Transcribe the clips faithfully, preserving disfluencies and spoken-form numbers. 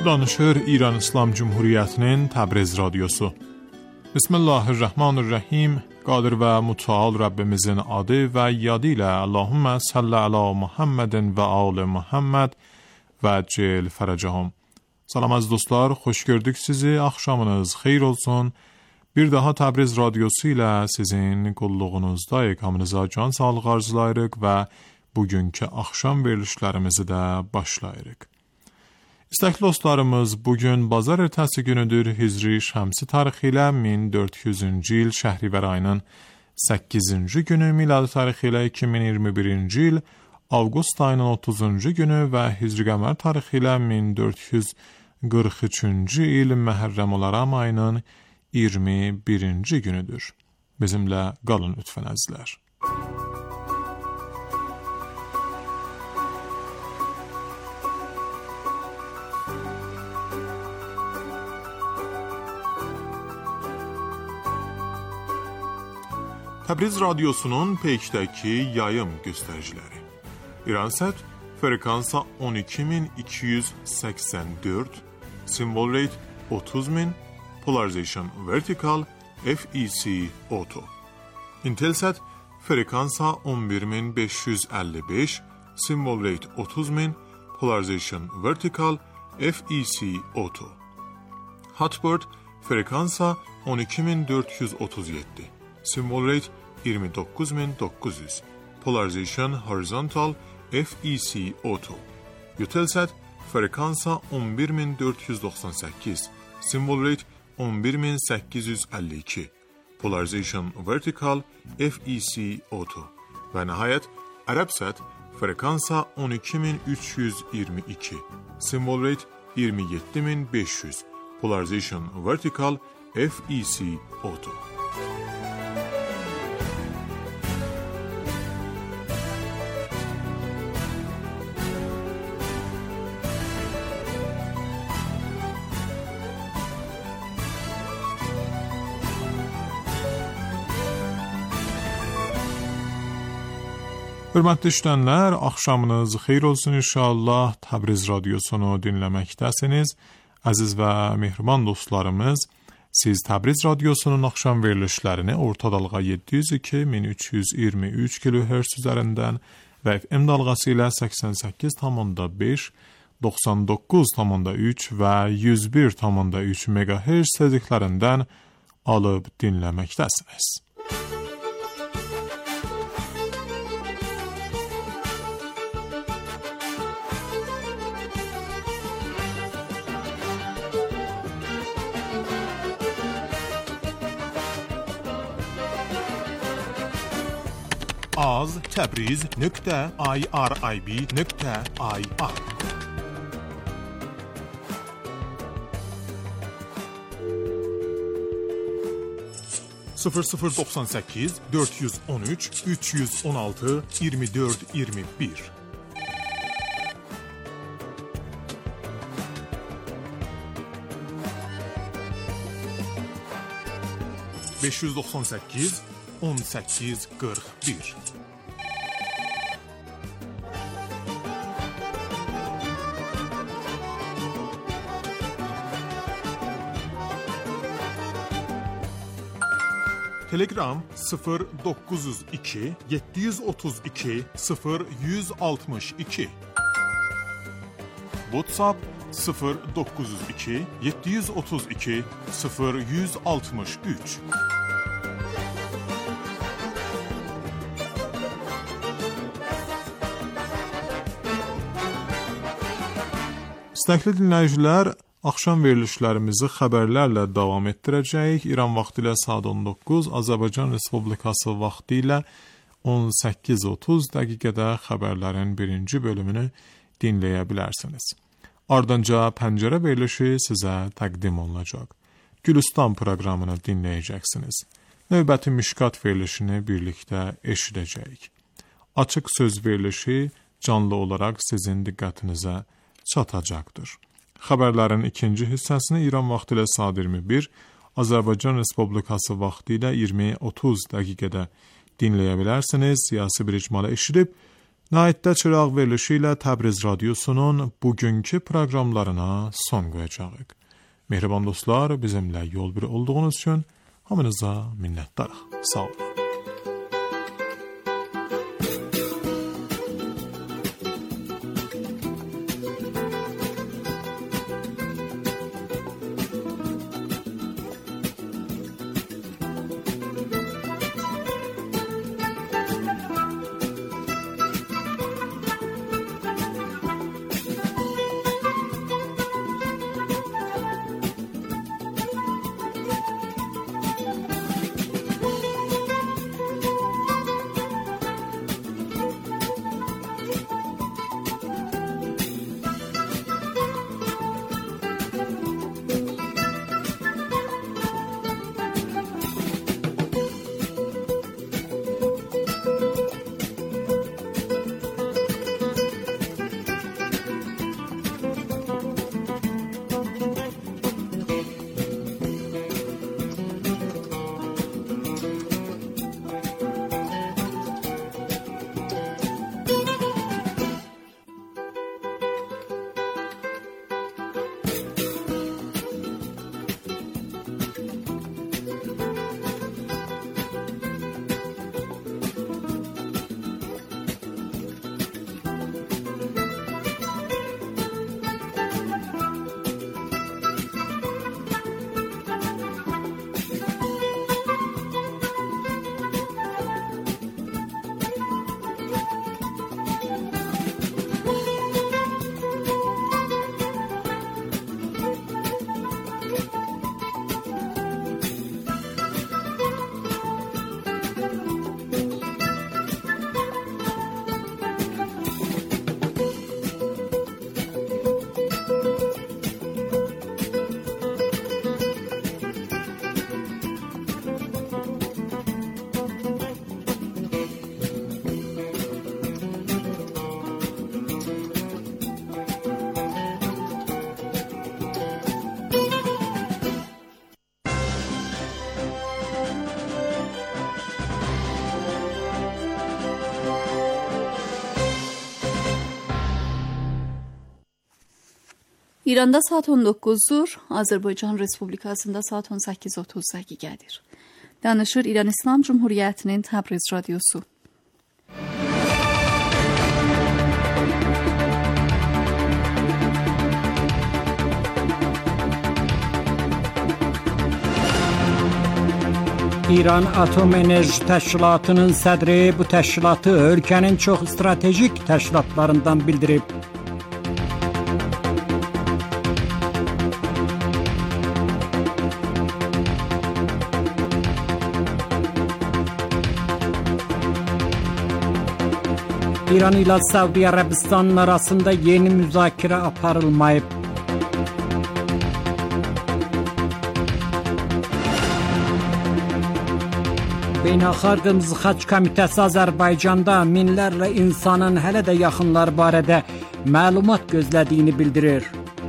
danışır İran İslam Cumhuriyetinin Təbriz Radyosu. Bismillahirrahmanirrahim. Qadir ve Muta'al Rabbimizin adı ve yadıyla Allahümme salli ala Muhammedin ve al Muhammed ve cel feracahum. Salam az dostlar, xoş gördük sizi. Axşamınız xeyir olsun. Bir daha Təbriz Radyosu ile sizin qulluğunuzdayıq. Hamınıza can sağlığı arzulayırıq ve bugünkü axşam verilişlərimizi de başlayırıq. İstəkli dostlarımız, bugün bazar ertəsi günüdür. Hicri şəmsi tarixi ilə min dörd yüzüncü il Şəhrivər ayının səkkizinci günü, miladi tarixi ilə iki min iyirmi birinci il Avqust ayının otuzuncu günü və Hicri qəmər tarixi ilə min dörd yüz qırx üçüncü il Məhərrəm olaraq ayının iyirmi birinci günüdür. Bizimlə qalın lütfən əzizlər. Təbriz Radyosu'nun peykdəki yayım göstəriciləri. İransat frekansa on iki min iki yüz səksən dörd, symbol rate otuz min, polarization vertical, F E C auto. Intelsat frekansa on bir min beş yüz əlli beş, symbol rate otuz min, polarization vertical, F E C auto. Hotbird frekansa on iki min dörd yüz otuz yeddi, symbol rate iyirmi dokuz min dokuz yüz, polarization horizontal, F E C auto. Eutelsat frekansa on bir min dörd yüz doxsan səkkiz, symbol rate on bir min səkkiz yüz əlli iki, polarization vertical, F E C auto. Və nəhayət Arabsat frekansa on iki min üç yüz iyirmi iki, symbol rate iyirmi yeddi min beş yüz, polarization vertical, F E C auto. Hörmətli işləyənlər, axşamınız xeyir olsun inşallah. Təbriz Radyosunu dinləməkdəsiniz. Əziz və mehriban dostlarımız, siz Təbriz Radyosunun axşam verilişlərini orta dalğa yeddi yüz iki min üç yüz iyirmi üç kilohertz üzərindən və F M dalğası ilə səksən səkkiz tam beş, doxsan doqquz tam üç və yüz bir tam üç megahertz tezliklərindən alıb dinləməkdəsiniz. az təbriz nöqtə i r i b nöqtə i r sıfır sıfır doxsan səkkiz dörd yüz on üç üç yüz on altı iyirmi dörd iyirmi bir beş yüz doxsan səkkiz on səkkiz qırx bir Telegram sıfır doqquz yüz iki yeddi yüz otuz iki sıfır yüz altmış iki WhatsApp sıfır doqquz yüz iki yeddi yüz otuz iki sıfır yüz altmış üç İstəkli dinləyicilər, axşam verilişlərimizi xəbərlərlə davam etdirəcəyik. İran vaxtı ilə saat on doqquz, Azərbaycan Respublikası vaxtı ilə on səkkiz otuz dəqiqədə xəbərlərin birinci bölümünü dinləyə bilərsiniz. Ardınca pəncərə verilişi sizə təqdim olunacaq. Gülüstan proqramını dinləyəcəksiniz. Növbəti Mişkat verilişini birlikdə eşidəcəyik. Açıq söz verilişi canlı olaraq sizin diqqətinizə çatacaqdır. Xəbərlərin ikinci hissəsini İran vaxtı ilə saat iyirmi bir, Azərbaycan Respublikası vaxtı ilə iyirmi otuz dəqiqədə dinləyə bilərsiniz. Siyasi bir icmalı eşidib, Nəhayətdə çıraq verilişi ilə Təbriz Radiosunun bugünkü proqramlarına son qoyacağıq. Mehriban dostlar, bizimlə yol bir olduğunuz üçün hamınıza minnətdarıq. Sağ olun. İranda saat on doqquzdur, Azərbaycan Respublikasında saat on səkkiz otuz dəqiqədir. Danışır İran İslam Cumhuriyyətinin Təbriz Radiosu. İran Atom Enerji Təşkilatının sədri bu təşkilatı ölkənin çox stratejik təşkilatlarından bildirib. İran ilə Səudiyyə Ərəbistanının arasında yeni müzakirə aparılmayıb. Beynəlxalq Qırmızı Xaç Komitəsi Azərbaycanda minlərlə insanın hələ də yaxınlar barədə məlumat gözlədiyini bildirir.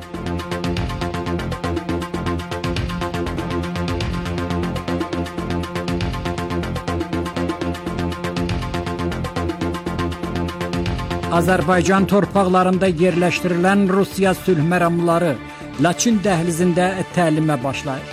Azərbaycan torpaqlarında yerləşdirilən Rusiya sülh məramları Laçın dəhlizində təlimə başlayır.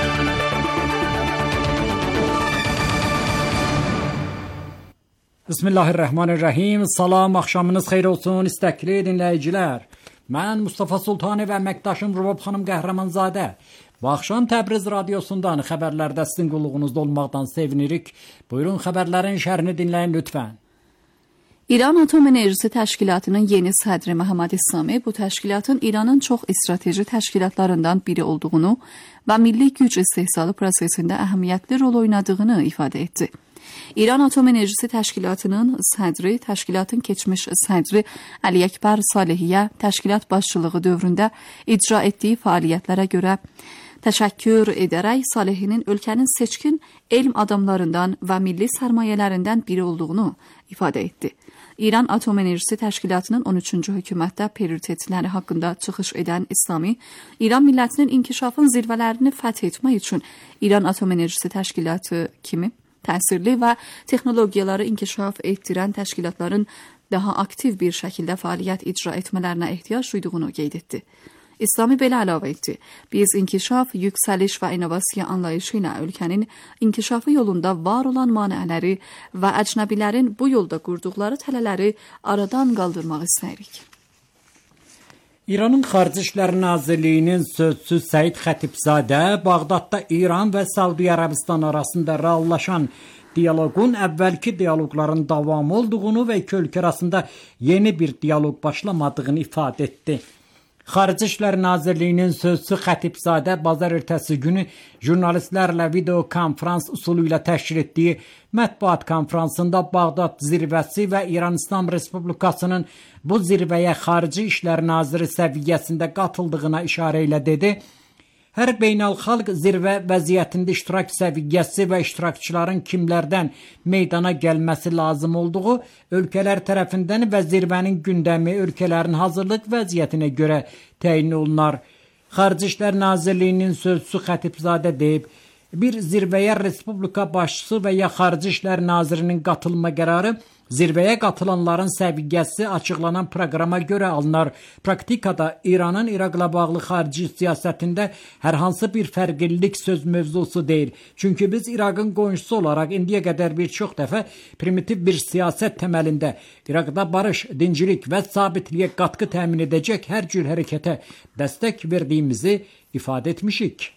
Bismillahirrahmanirrahim. Salam, axşamınız xeyir olsun istəkli dinləyicilər. Mən Mustafa Sultani və əməkdaşım Rubab xanım Qəhrəmanzadə. Bu axşam Təbriz Radiosundan xəbərlərdə sizin qulluğunuzda olmaqdan sevinirik. Buyurun xəbərlərin şərhini dinləyin lütfən. İran Atom Enerjisi Təşkilatının yeni sədri Məhəmməd İslami bu təşkilatın İranın çox strateji təşkilatlarından biri olduğunu və milli güc istehsalı prosesində əhəmiyyətli rol oynadığını ifadə etdi. İran Atom Enerjisi Təşkilatının sədri, təşkilatın keçmiş sədri Əli Əkbər Salihiyyə təşkilat başçılığı dövründə icra etdiyi fəaliyyətlərə görə təşəkkür edərək Salihinin ölkənin seçkin elm adamlarından və milli sərmayələrindən biri olduğunu ifadə etdi. İran Atom Enerjisi Təşkilatının on üçüncü hökumətdə prioritetləri haqqında çıxış edən İslami, İran millətinin inkişafın zirvələrini fəth etmək üçün İran Atom Enerjisi Təşkilatı kimi təsirli və texnologiyaları inkişaf etdirən təşkilatların daha aktiv bir şəkildə fəaliyyət icra etmələrinə ehtiyac duyduğunu qeyd etdi. İslami belə əlavə etdi. Biz inkişaf, yüksəliş və innovasiya anlayışı ilə ölkənin inkişafı yolunda var olan maneələri və əcnəbilərin bu yolda qurduqları tələləri aradan qaldırmaq istəyirik. İranın Xarici İşlər Nazirliyinin sözçüsü Səid Xətibzadə Bağdadda İran və Səudiyyə Ərəbistan arasında reallaşan diyaloqun əvvəlki diyaloqların davamı olduğunu və iki ölkə arasında yeni bir diyaloq başlamadığını ifadə etdi. Xarici İşlər Nazirliyinin sözçüsü Xətibzadə bazar ertəsi günü jurnalistlərlə video konferans üsulu ilə təşkil etdiyi mətbuat konferansında Bağdad zirvəsi və İran İslam Respublikasının bu zirvəyə Xarici İşlər Naziri səviyyəsində qatıldığına işarə ilə dedi. Hər beynəlxalq zirvə vəziyyətində iştirak səviyyəsi və iştirakçıların kimlərdən meydana gəlməsi lazım olduğu ölkələr tərəfindən və zirvənin gündəmi ölkələrin hazırlıq vəziyyətinə görə təyin olunar. Xarici İşlər Nazirliyinin sözçüsü Xətibzadə deyib, bir zirvəyə Respublika başçısı və ya Xarici İşlər Nazirinin qatılma qərarı zirvəyə qatılanların səviyyəsi açıqlanan proqrama görə alınar. Praktikada İranın İraqla bağlı xarici siyasətində hər hansı bir fərqlilik söz mövzusu deyil. Çünki biz İraqın qonşusu olaraq indiyə qədər bir çox dəfə primitiv bir siyasət təməlində İraqda barış, dincilik və sabitliyə qatqı təmin edəcək hər cür hərəkətə dəstək verdiyimizi ifadə etmişik.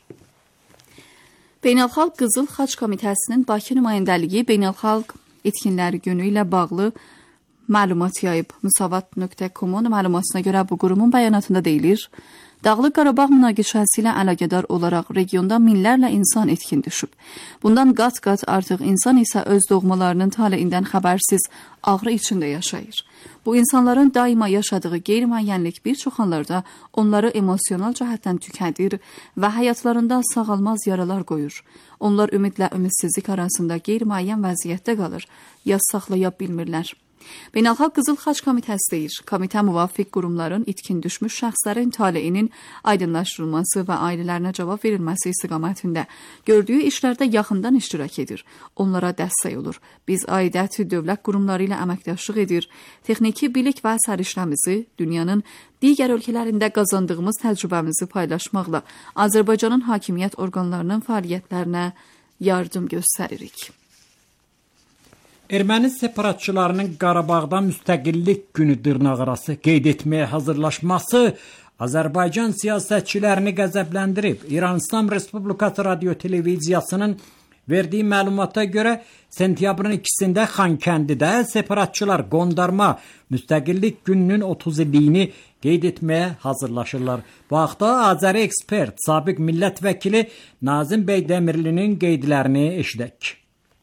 Beynəlxalq Qızıl Xaç Komitəsinin Bakı nümayəndəliyi Beynəlxalq etkinləri günü ilə bağlı məlumat yayıb. Musavat nöqtə com-un məlumatına görə bu qurumun bəyanatında deyilir, Dağlıq Qarabağ münaqişəsi ilə əlaqədar olaraq regionda minlərlə insan etkin düşüb. Bundan qat-qat artıq insan isə öz doğmalarının taleyindən xəbərsiz ağrı içində yaşayır. Bu insanların daima yaşadığı qeyri-müəyyənlik bir çox hallarda onları emosional cəhətdən tükədir və həyatlarında sağalmaz yaralar qoyur. Onlar ümidlə ümidsizlik arasında qeyri-müəyyən vəziyyətdə qalır, ya saxlaya bilmirlər. Beynəlxalq Qızıl Xaç Komitəsi deyir, komitə müvafiq qurumların itkin düşmüş şəxslərin taleyinin aydınlaşdırılması və ailələrinə cavab verilməsi istiqamətində gördüyü işlərdə yaxından iştirak edir, onlara dəstək olur. Biz aidət dövlət qurumları ilə əməkdaşlıq edir, texniki bilik və sərişləmizi dünyanın digər ölkələrində qazandığımız təcrübəmizi paylaşmaqla Azərbaycanın hakimiyyət orqanlarının fəaliyyətlərinə yardım göstəririk. Erməni separatçılarının Qarabağda müstəqillik günü dırnaqarası qeyd etməyə hazırlaşması Azərbaycan siyasətçilərini qəzəbləndirib. İran İslam Respublikası Radio Televiziyasının verdiyi məlumata görə sentyabrın ikisində Xankəndidə separatçılar qondarma müstəqillik gününün otuz illiyini qeyd etməyə hazırlaşırlar. Bu haqda Azəri ekspert, sabiq millət vəkili Nazim Beydemirlinin qeydlərini eşidək.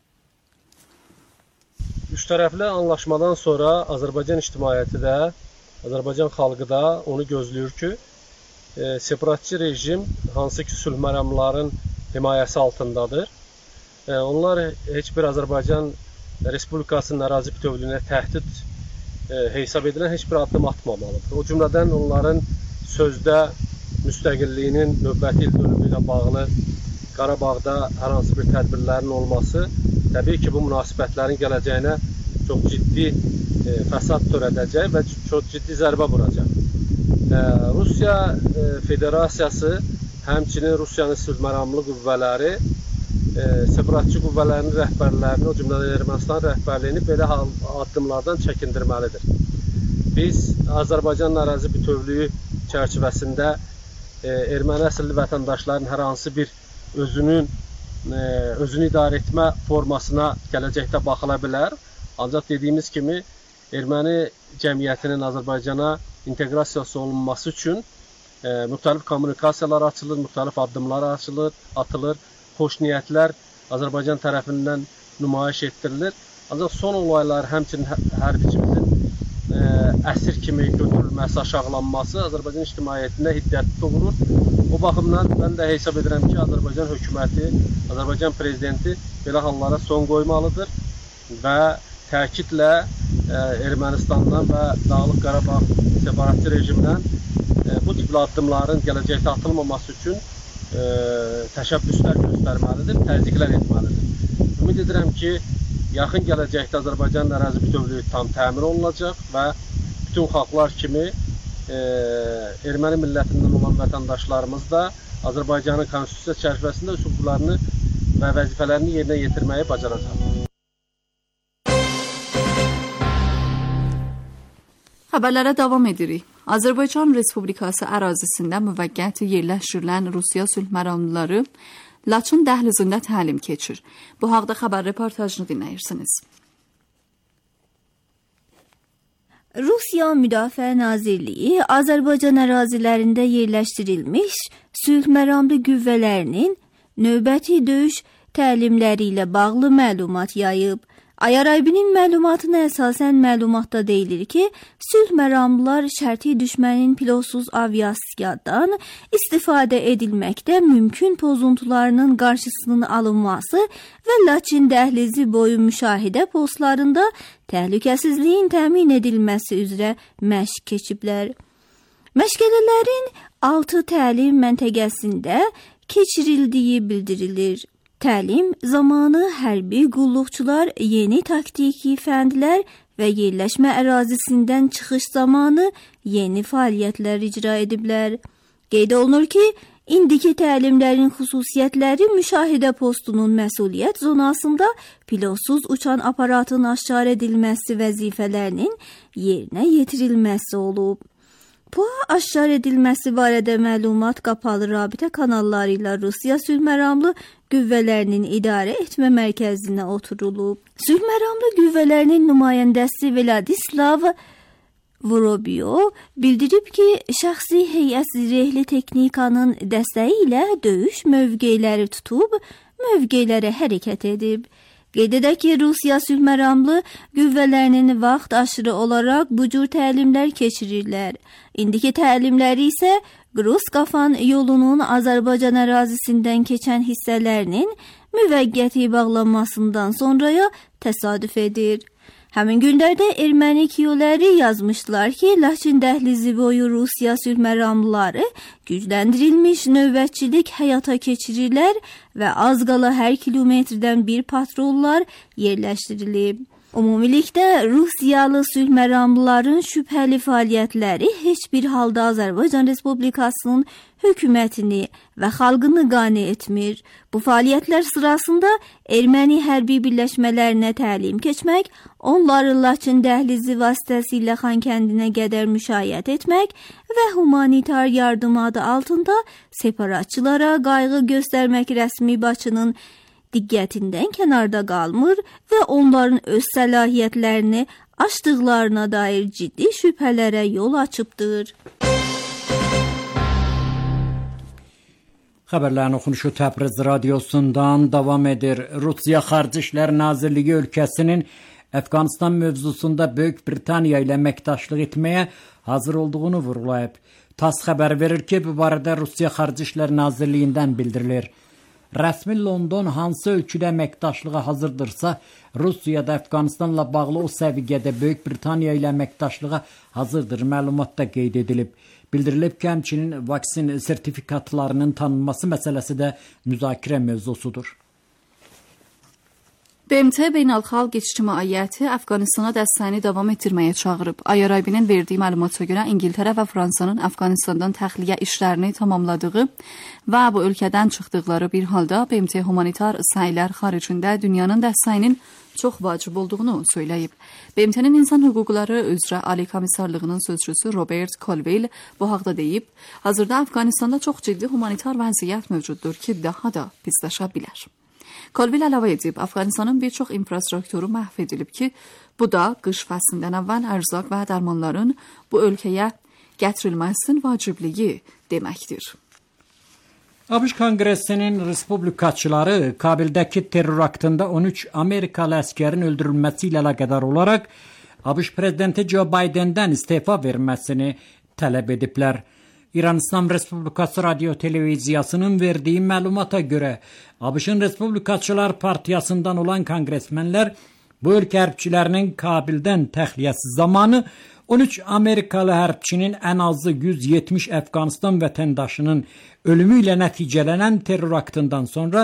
Üçtərəfli anlaşmadan sonra Azərbaycan ictimaiyyəti də, Azərbaycan xalqı da onu gözləyir ki, e, separatçı rejim hansı ki sülh məramların himayəsi altındadır. E, onlar heç bir Azərbaycan Respublikasının ərazi bütövlüyünə təhdid e, hesab edilən heç bir addım atmamalıdır. O cümlədən onların sözdə müstəqilliyinin növbəti il dönümü ilə bağlı Qarabağda hər hansı bir tədbirlərin olması təbii ki, bu münasibətlərin gələcəyinə çox ciddi e, fəsad törədəcək və çox ciddi zərbə vuracaq. E, Rusiya e, Federasiyası, həmçinin Rusiyanın sülh məramlı qüvvələri, e, separatçı qüvvələrinin rəhbərlərini, o cümlədən Ermənistan rəhbərliyini belə addımlardan çəkindirməlidir. Biz Azərbaycan ərazi bütövlüyü çərçivəsində e, erməni əsilli vətəndaşların hər hansı bir özünün özünü idarə etmə formasına gələcəkdə baxıla bilər. Ancaq dediyimiz kimi, erməni cəmiyyətinin Azərbaycana inteqrasiyası olunması üçün e, müxtəlif kommunikasiyalar açılır, müxtəlif addımlar açılır, atılır, xoş niyyətlər Azərbaycan tərəfindən nümayiş etdirilir. Ancaq son olaylar, həmçinin hərbçimizin e, əsir kimi götürülməsi, aşağılanması Azərbaycan ictimaiyyətində hiddət doğurur. O baxımdan mən də hesab edirəm ki, Azərbaycan hökuməti, Azərbaycan prezidenti belə hallara son qoymalıdır və təkidlə e, Ermənistandan və Dağlıq Qarabağ separatçı rejimindən e, bu tipli addımların gələcəkdə atılmaması üçün e, təşəbbüslər göstərməlidir, təzyiqlər etməlidir. Ümid edirəm ki, yaxın gələcəkdə Azərbaycan ərazi bütövlüyü tam təmin olunacaq və bütün xalqlar kimi e, erməni millətindən olan vətəndaşlarımız da Azərbaycanın konstitusiya çərçivəsində öz hüquqlarını və vəzifələrini yerinə yetirməyi bacaracaq. Xəbərlərə davam edirik. Azərbaycan Respublikası ərazisində müvəqqəti yerləşdirilən Rusiya sülh məramlıları Laçın dəhlizində təlim keçir. Bu haqda xəbər reportajını dinləyirsiniz. Rusiya Müdafiə Nazirliyi Azərbaycan ərazilərində yerləşdirilmiş sülh məramlı qüvvələrinin növbəti döyüş təlimləri ilə bağlı məlumat yayıb. Ayaraybinin məlumatına əsasən məlumatda deyilir ki, sülh məramlılar şərti düşmənin pilotsuz aviasiyadan istifadə edilməkdə mümkün pozuntularının qarşısının alınması və Laçın dəhlizi boyu müşahidə postlarında təhlükəsizliyin təmin edilməsi üzrə məşq keçiblər. Məşğələlərin altı təlim məntəqəsində keçirildiyi bildirilir. Təlim zamanı hərbi qulluqçular yeni taktiki fəndlər və yerləşmə ərazisindən çıxış zamanı yeni fəaliyyətlər icra ediblər. Qeyd olunur ki, indiki təlimlərin xüsusiyyətləri müşahidə postunun məsuliyyət zonasında pilotsuz uçan aparatın aşkar edilməsi vəzifələrinin yerinə yetirilməsi olub. Bu aşkar edilməsi barədə məlumat qapalı rabitə kanalları ilə Rusiya sülh məramlı qüvvələrinin idarə etmə mərkəzinə oturulub. Sülh məramlı qüvvələrinin nümayəndəsi Vladislav Vorobyo bildirib ki, şəxsi heyət zirehli texnikanın dəstəyi ilə döyüş mövqeləri tutub, mövqelərə hərəkət edib. Qeyd edək ki, Rusiya sülh məramlı qüvvələrinin vaxt aşırı olaraq bu cür təlimlər keçirirlər. İndiki təlimləri isə Qruz-Qafan yolunun Azərbaycan ərazisindən keçən hissələrinin müvəqqəti bağlanmasından sonraya təsadüf edir. Həmin günlərdə erməni kiyoləri yazmışlar ki, Laçın dəhlizi boyu Rusiya sülh məramlıları gücləndirilmiş növbətçilik həyata keçirirlər və az qala hər kilometrdən bir patrollar yerləşdirilib. Ümumilikdə Rusiyalı sülh məramlıların şübhəli fəaliyyətləri heç bir halda Azərbaycan Respublikasının hökumətini və xalqını qane etmir. Bu fəaliyyətlər sırasında erməni hərbi birləşmələrinə təlim keçmək, onları Laçın dəhlizi vasitəsilə Xankəndinə qədər müşayiət etmək və humanitar yardım adı altında separatçılara qayğı göstərmək rəsmi Bakının diqqətindən kənarda qalmır və onların öz səlahiyyətlərini aşdıqlarına dair ciddi şübhələrə yol açıbdır. Xəbərlərin oxunuşu Təbriz radiosundan davam edir. Rusiya Xarici İşlər Nazirliyi ölkəsinin Əfqanistan mövzusunda Böyük Britaniya ilə əməkdaşlıq etməyə hazır olduğunu vurğulayıb. TASS xəbər verir ki, bu barədə Rusiya Xarici İşlər Nazirliyindən bildirilir. Rəsmi London hansı ölküdə əməkdaşlığa hazırdırsa, Rusiya da Əfqanistanla bağlı o səviyyədə Böyük Britaniya ilə əməkdaşlığa hazırdır məlumatda qeyd edilib. Bildirilib ki, həmçinin vaksin sertifikatlarının tanınması məsələsi də müzakirə mövzusudur. B M T Beynəlxalq İctimaiyyəti Əfqanistana dəstəyini davam etdirməyə çağırıb. Ayaraybinin verdiyi məlumata görə İngiltərə və Fransanın Əfqanistandan təxliyə işlərini tamamladığı və bu ölkədən çıxdıqları bir halda B M T humanitar səylər xaricində dünyanın dəstəyinin çox vacib olduğunu söyləyib. B M T'nin İnsan Hüquqları üzrə Ali Komissarlığının sözçüsü Robert Colville bu haqda deyib, hazırda Əfqanistanda çox ciddi humanitar vəziyyət mövcuddur ki, daha da pisləşə bilər. Colville əlavə edib, Əfqanistanın bir çox infrastrukturu məhv edilib ki, bu da qış fəslindən əvvəl ərzaq və dərmanların bu ölkəyə gətirilməsinin vacibliyi deməkdir. ABŞ Konqresinin respublikaçıları Kabildəki terror aktında on üç Amerikalı əskərin öldürülməsi ilə əlaqədar olaraq ABŞ prezidenti Joe Bidendən istefa verməsini tələb ediblər. İran İslam Respublikası Radio Televiziyasının verdiyi məlumata görə ABŞ-ın Respublikaçılar Partiyasından olan konqresmenlər bu ölkə hərbçilərinin Kabildən təxliyəsi zamanı on üç Amerikalı hərbçinin ən azı yüz yetmiş Əfqanistan vətəndaşının ölümü ilə nəticələnən terror aktından sonra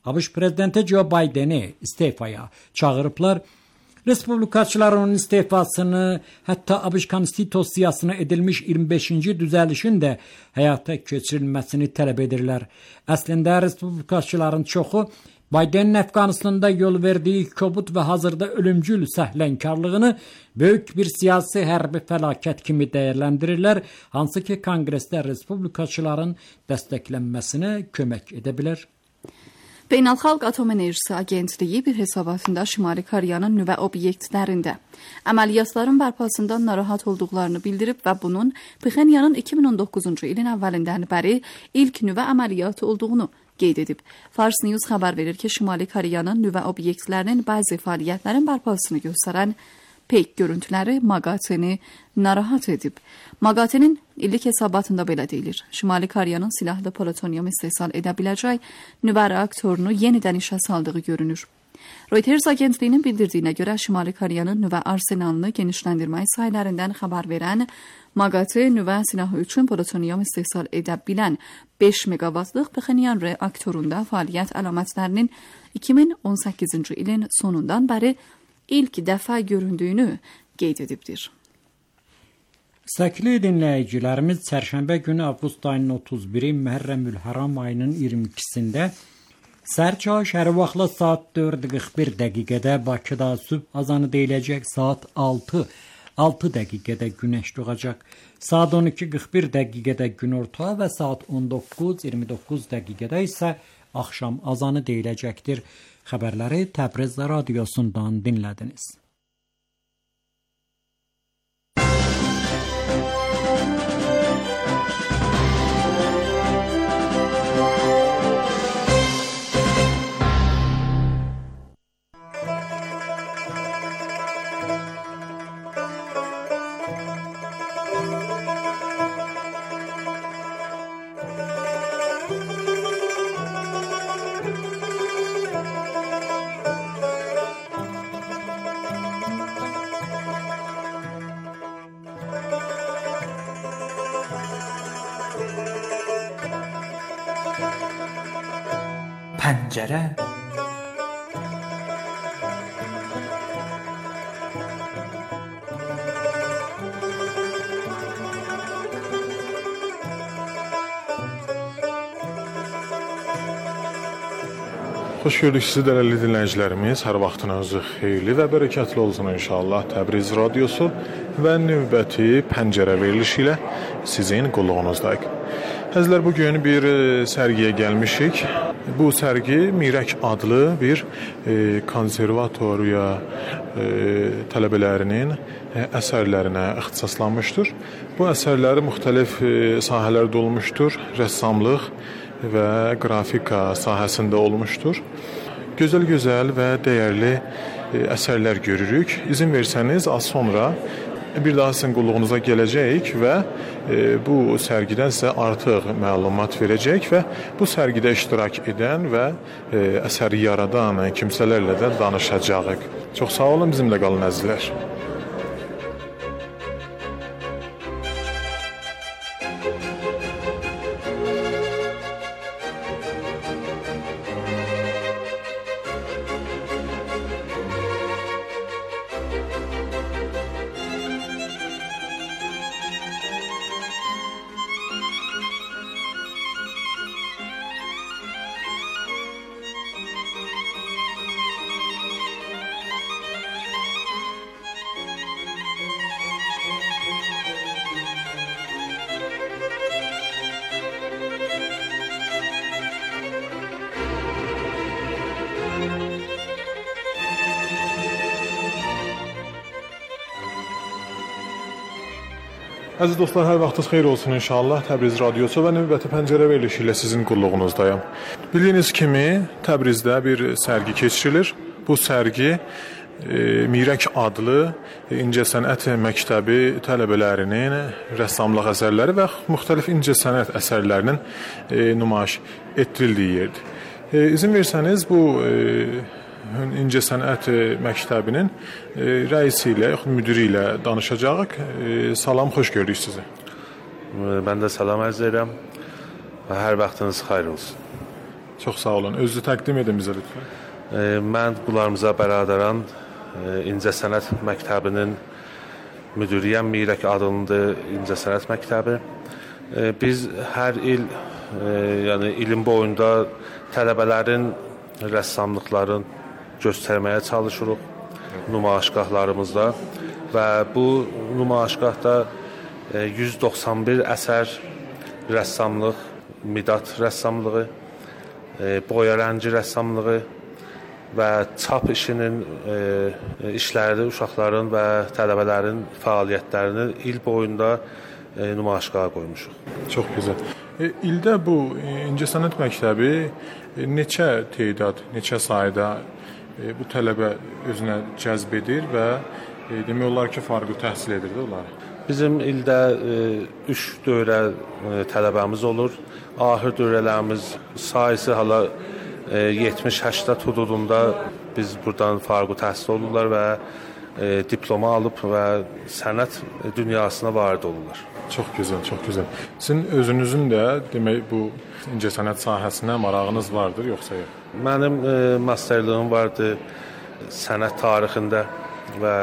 ABŞ prezidenti Joe Bideni istifaya çağırıblar. Respublikaçılar onun istifasını, hatta ABŞ konstitusiyasına edilmiş iyirmi beşinci düzəlişin də həyata keçirilməsini tələb edirlər. Əslində Respublikaçıların çoxu Bidenin Afganistan'da yol verdiği kobud ve hazırda ölümcül səhlənkarlığını böyük bir siyasi hərbi fəlakət kimi dəyərləndirirlər, hansı ki Konqresdə Respublikaçıların dəstəklənməsinə kömək edə bilər. Beynəlxalq Atom Enerjisi Agentliyi bir hesabatında Şimali Koreyanın nüvə obyektlərində əməliyyatların bərpasından narahat olduqlarını bildirib və bunun Pxenyanın iki min on doqquzuncu ilin əvvəlindən bəri ilk nüvə əməliyyatı olduğunu qeyd edib. Fars News xəbər verir ki, Şimali Koreyanın nüvə obyektlərinin bəzi fəaliyyətlərin bərpasını göstərən peyk görüntüləri MAGATE-ni narahat edib. MAGATE-nin illik hesabatında belə deyilir. Şimali Koreyanın silahlı plutonium istehsal edə biləcək nüvə reaktorunu yenidən işə saldığı görünür. Reuters agentliyinin bildirdiyinə görə Şimali Koreyanın nüvə arsenalını genişləndirmək sayələrindən xəbər verən MAGATE nüvə silahı üçün plutonium istehsal edə bilən beş meqavatlıq Pxenyan reaktorunda fəaliyyət əlamətlərinin iki min on səkkizinci ilin sonundan bəri ilk dəfə göründüyünü qeyd edibdir. Səkli dinləyicilərimiz, çərşənbə günü avqust ayının otuz biri Məhərrəmül-Həram ayının iyirmi ikisində sərçay şəhəri vaxtla saat dörd qırx bir dəqiqədə Bakıda sübh azanı deyiləcək, saat altı altı dəqiqədə günəş doğacaq, saat on iki qırx bir dəqiqədə günorta və saat on doqquz iyirmi doqquz dəqiqədə isə axşam azanı deyiləcəkdir. Xəbərləri Təbriz radiosundan dinlədiniz. Pəncərə. Xoş gördük sizi dəyərli dinləyicilərimiz. Hər vaxtınız xeyirli və bərəkətli olsun inşallah. Təbriz radiosu və növbəti pəncərə verilişi ilə sizin qulluğunuzdayıq. Əzizlər, bugün bir sərgiyə gəlmişik. Bu sərgi Mirək adlı bir e, konservatoriya e, tələbələrinin e, əsərlərinə ixtisaslanmışdır. Bu əsərləri müxtəlif e, sahələrdə olmuşdur. Rəssamlıq və qrafika sahəsində olmuşdur. Gözəl-gözəl və dəyərli e, əsərlər görürük. İzin versəniz, az sonra bir daha sizin qulluğunuza gələcəyik və e, bu sərgidən sizə artıq məlumat verəcək və bu sərgidə iştirak edən və e, əsəri yaradan kimsələrlə də danışacağıq. Çox sağ olun, bizimlə qalın əzizlər. Əziz dostlar, hər vaxtınız xeyir olsun inşallah. Təbriz radiosu və növbəti pəncərə verilişi ilə sizin qulluğunuzdayım. Bildiyiniz kimi Təbrizdə bir sərgi keçirilir. Bu sərgi e, Mirək adlı İncəsənət Məktəbi tələbələrinin rəssamlıq əsərləri və müxtəlif incəsənət əsərlərinin e, nümayiş etdirildiyi yerdir. E, izin versəniz, bu e, İncəsənət Məktəbinin e, rəisi ilə, müdiri ilə danışacağıq. E, salam, xoş gördük sizi. Mən də salam ərz edirəm və hər vaxtınız xeyir olsun. Çox sağ olun. Özünüzü təqdim edin bizə lütfən. Mən Qularmıza Bəradaran İncəsənət Məktəbinin müdürüyəm. Mirək adlıdır İncəsənət Məktəbi. Biz hər il, yəni ilin boyunda tələbələrin rəssamlıqlarını göstərməyə çalışırıq nümayişgahlarımızda və bu nümayişgahda yüz doxsan bir əsər rəssamlıq, midad rəssamlığı, boya rəngi rəssamlığı və çap işinin e, işləri uşaqların və tələbələrin fəaliyyətlərini il boyunda e, nümayişgaha qoymuşuq. Çox gözəl. E, ildə bu İncəsənət Məktəbi e, neçə tədad, neçə sayda e, bu tələbə özünə cəzb edir və e, demək olar ki, fərqli təhsil edir də onları? Bizim ildə e, üç dövrə e, tələbəmiz olur. Ahir dövrələrimiz sayısı hala yetmiş səksən hududunda biz buradan fərqli təhsil olurlar və e, diploma alıb və sənət dünyasına varid olurlar. Çox gözəl, çox gözəl. Sizin özünüzün də demək bu incəsənət sahəsinə marağınız vardır, yoxsa yox? Mənim e, masterlığım vardı sənət tarixində və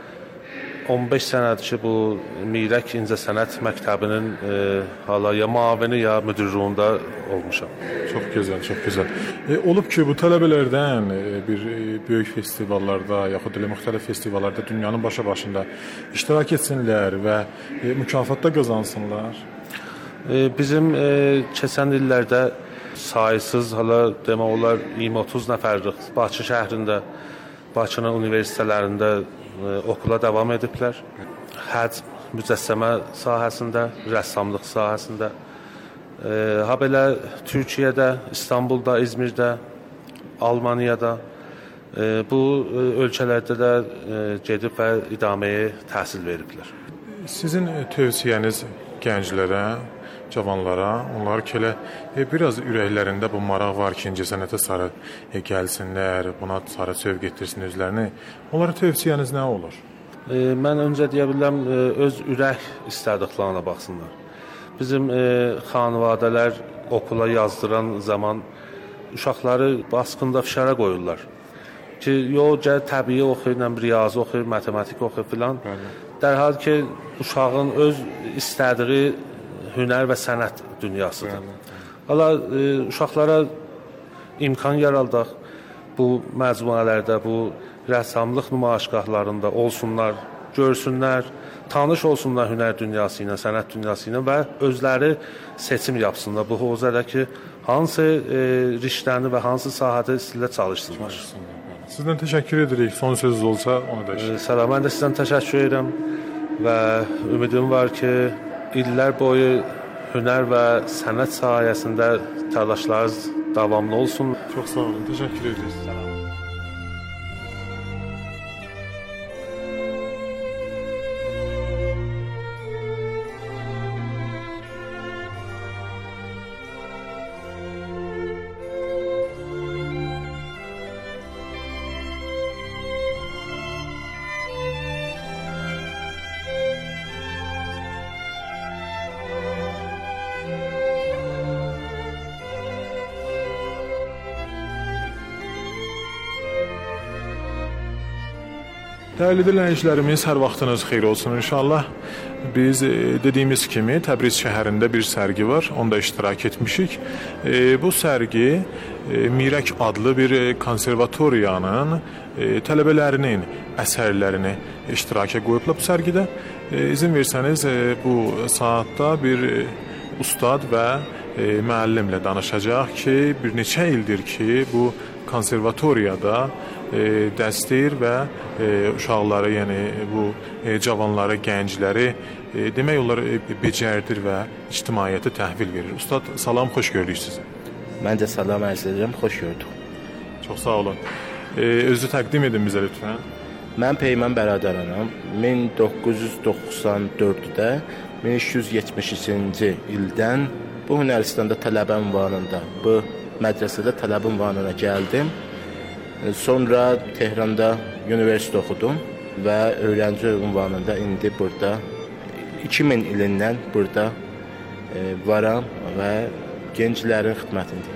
on beş sənədir ki, bu Mirək İncəsənət Məktəbinin e, hala ya müavini ya müdürlüyündə olmuşam. Çox gözəl, çox gözəl. E, olub ki, bu tələbələrdən e, bir e, böyük festivallarda, yaxud elə müxtəlif festivallarda dünyanın başa-başında iştirak etsinlər və e, mükafatda qazansınlar. E, bizim e, keçən illərdə sayısız, hala demək olar iyirmi otuz nəfərlik Bakı şəhərində, Bakının universitetlərində okula davam ediblər. Həcm, mücəssəmə sahəsində, rəssamlıq sahəsində. E, ha belə Türkiyədə, İstanbulda, İzmirdə, Almaniyada e, bu e, ölkələrdə də e, gedib və idaməyə təhsil veriblər. Sizin tövsiyəniz gənclərə, cavanlara, onlar ki, elə e, biraz ürəklərində bu maraq var ki, incəsənətə sarı e, gəlsinlər, buna sarı sövq etdirsin özlərini. Onlara tövsiyəniz nə olur? E, mən öncə deyə bilərəm, e, öz ürək istədiklərinə baxsınlar. Bizim e, xanvadələr okula yazdıran zaman uşaqları basqında fişara qoyurlar. Ki, yox, gəl təbii oxuyur, riyazi oxuyur, matematik oxuyur filan. Dərhal ki, uşağın öz istədiyi hünər və sənət dünyasıdır. Hala e, uşaqlara imkan yaraldaq bu məcmuələrdə, bu rəssamlıq nümayişgahlarında olsunlar, görsünlər, tanış olsunlar hünər dünyası ilə, sənət dünyası ilə və özləri seçim yapsınlar. Bu hozada ki, hansı e, riştəni və hansı sahədə istəyirlər çalışsınlar. Sizdən təşəkkür edirik. Son sözünüz olsa onu da eşit. E, Salam, mən də sizdən təşəkkür edirəm və ümidim var ki, illər boyu hünər və sənət sayəsində təlaşlarınız davamlı olsun. Çox sağ olun, təşəkkür edirik. Dəyərli dinləyicilərimiz, hər vaxtınız xeyir olsun inşallah. Biz dediyimiz kimi Təbriz şəhərində bir sərgi var, onda iştirak etmişik. Bu sərgi Mirək adlı bir konservatoriyanın tələbələrinin əsərlərini iştiraka qoyublar bu sərgidə. İzin versəniz, bu saatda bir ustad və müəllimlə danışacaq ki, bir neçə ildir ki, bu konservatoriyada dərs deyir və uşaqları, yəni bu cavanları, gəncləri demək olar becərdir və ictimaiyyətə təhvil verir. Ustad, salam, xoş gördük sizi. Mən də salam ərz edirəm, xoş gördük. Çox sağ olun. Özü təqdim edin bizə lütfən. Mən Peyman Bəradaranam. min doqquz yüz doxsan dörddə min iki yüz yetmiş ikinci ildən bu Hünəristanda tələbə ünvanında, bu mədrəsədə tələbə ünvanına gəldim. Sonra Tehranda universitet oxudum və öyrənci ünvanında indi burada iki min ilindən burada e, varam və gənclərin xidmətindəyim.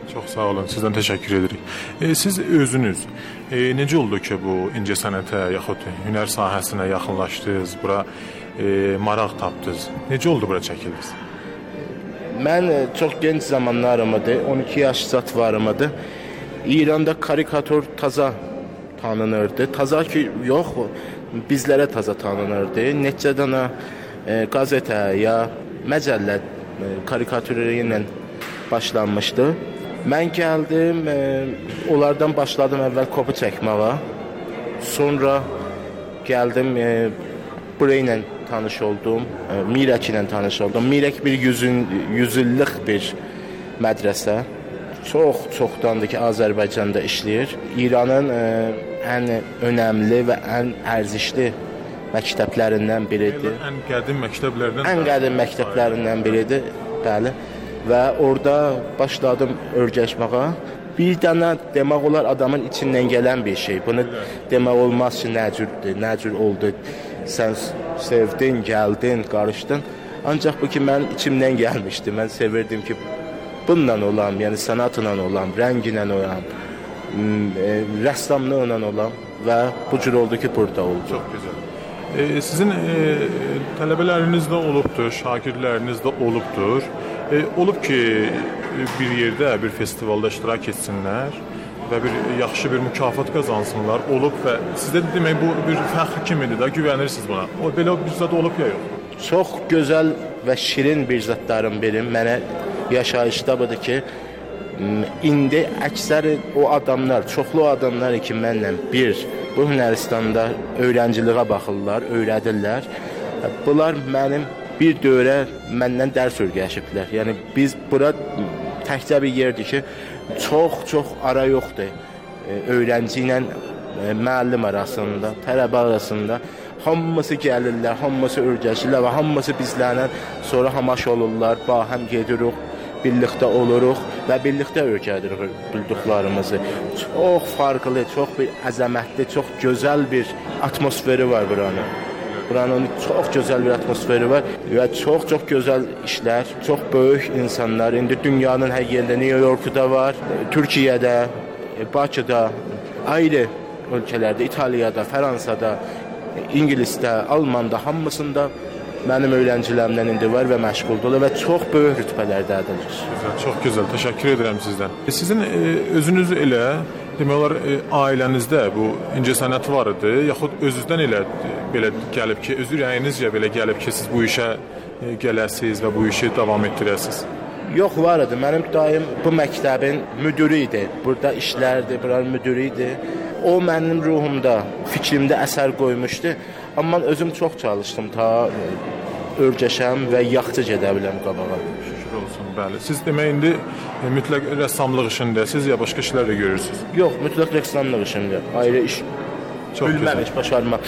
Çox sağ olun, sizdən təşəkkür edirik. E, siz özünüz e, necə oldu ki, bu incəsənətə yaxud hünər sahəsinə yaxınlaşdınız, bura e, maraq tapdınız? Necə oldu bura çəkildiniz? Mən çox gənc zamanlarımdı, on iki yaş zat varımdı. İranda karikatur taza tanınırdı. Taza ki, yox, bizlərə taza tanınırdı. Neçə dənə e, qəzetə ya məcəllə e, karikatürü ilə başlanmışdı. Mən gəldim, e, onlardan başladım əvvəl kopu çəkməyə. Sonra gəldim, e, burayla tanış oldum, e, Mirək ilə tanış oldum. Mirək bir yüzün, yüz illik bir mədrəsə. Çox çoxdandır ki, Azərbaycanda işləyir. İranın e, ən önəmli və ən ərzişli məktəblərindən biridir. Ən qədim məktəblərdən. Ən qədim məktəblərindən biridir, bəli. Və orada başladım öyrəşməyə. Bir dənə demək olar adamın içindən gələn bir şey. Bunu demək olmaz ki, nə cürdür, nə cür oldu. Sən sevdin, gəldin, qarışdın. Ancaq bu ki, mən içimdən gəlmişdi. Mən sevirdim ki, bununla olam, yəni sənatla olam, rənglə olam, rəssamlıqla olam və bu cür oldu ki, burada oldu. Çox gözəl. E, sizin e, tələbələriniz də olubdur, şagirdləriniz də olubdur. E, olub ki, bir yerdə, bir festivalda iştirak etsinlər və bir yaxşı bir mükafat qazansınlar. Olub və sizdə demək bu bir fəxr kimidir də, güvənirsiniz buna. O belə bir zad olub ya yox? Çox gözəl və şirin bir zadların biri mənə yaşayışda budur ki, indi əksər o adamlar, çoxlu adamlar ki, mənlə bir, bu Hünəristanda öyrənciliğə baxırlar, öyrədirlər. Bunlar mənim bir dövrə məndən dərs öyrəşiblər. Yəni, biz bura təkcə bir yerdir ki, çox-çox ara yoxdur. Öyrənci ilə müəllim arasında, tələbə arasında. Hamısı gəlirlər, hamısı öyrəşirlər və hamısı bizlərlə sonra hamaş olurlar, bahəm gedirik, birlikdə oluruq və birlikdə öyrədirik bildıqlarımızı. Çox farklı, çox bir əzəmətli, çox gözəl bir atmosferi var buranın. Buranın çox gözəl bir atmosferi var və çox-çox gözəl işlər, çox böyük insanlar. İndi dünyanın hər yerində, New Yorkda var, Türkiyədə, Bakıda, ayrı ölkələrdə, İtaliyada, Fransada, İngilisdə, Almanda, hamısında mənim öyrəncilərimdən indi var və məşğuldurlar və çox böyük rütbələrdədirlər. Güzel, çox gözəl. Təşəkkür edirəm sizdən. Sizin e, özünüz elə demək olar e, ailənizdə bu incəsənət var idi, yaxud özünüzdən elə belə gəlib ki, öz ürəyinizcə belə gəlib ki, siz bu işə e, gələsiniz və bu işi davam etdirəsiniz? Yox, var idi. Mənim dayım bu məktəbin müdiri idi. Burada işlərdi, buranın müdiri idi. O mənim ruhumda, fikrimdə əsər qoymuşdu. Amma mən özüm çox çalışdım ta öyrəşəm və yaxşı gedə biləm qabağa. Şükür olsun, bəli. Siz demək indi e, mütləq rəssamlıq işindəsiniz ya başqa işlər də görürsünüz? Yox, mütləq rəssamlıq işində. Ayrı iş. Çox bilməm, heç başarmam.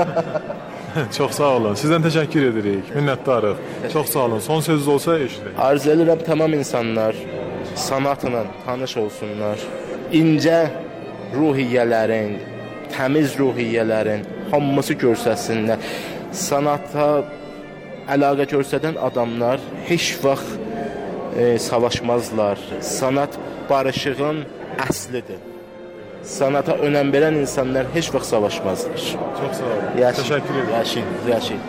Çox sağ olun. Sizdən təşəkkür edirik. Minnətdarıq. Çox sağ olun. Son sözünüz olsa eşidək. Arzu edirəm tamam insanlar sanatla tanış olsunlar. İncə ruhiyyələrin, təmiz ruhiyyələrin hamısı görsəsinlər. Sanata əlaqə göstərən adamlar heç vaxt e, savaşmazlar. Sanat barışığın əslidir. Sanata önəm verən insanlar heç vaxt savaşmazlar. Çox sağ olun. Yaşın, təşəkkür edirəm. Yaşın, yaşın.